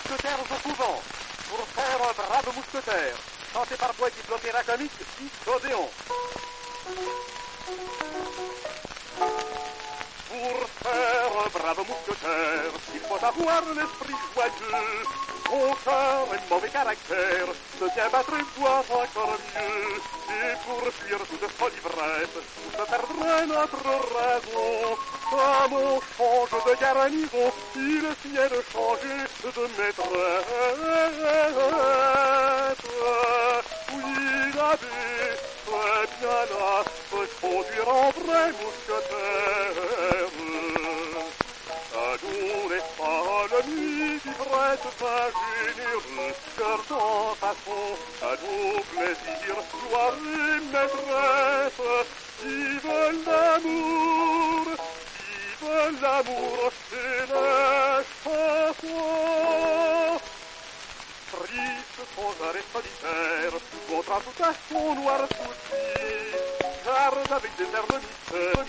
mousquetaires au couvent, pour faire un brave mousquetaire, chanté par poète diplômé comique, Odéon. Pour faire un brave mousquetaire, il faut avoir l'esprit joyeux. Son cœur et mauvais caractère se tient battre et boire encore mieux. Et pour fuir toute folle ivresse, nous se perdrait notre raison. Comme on change de garnison, il vient de changer de maîtresse. Oui, l'abbé, très bien là, peut conduire en vrai mousquetaire. À nous les folles nuits d'ivresse pas généreux, cœur sans façon, à nos plaisirs, gloire et maîtresse, qui veulent l'amour, c'est la chanson. Triste sans arrêt solitaire, montrant tout à son noir souci, car avec des airs de mystère,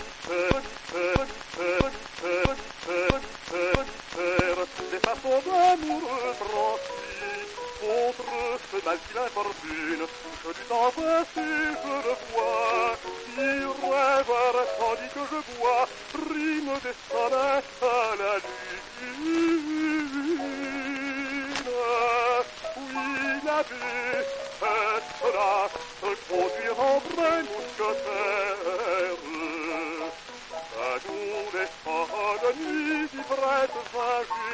des façons d'amoureux tranquilles, contre ce mal qui l'importune, touche du temps passé, je le vois, il rêve tandis que je bois, rime des sonnettes à la lune. Oui, l'abbé, est-ce-là, se conduire en vrai mousquetaire. À nous les folles nuits d'ivresse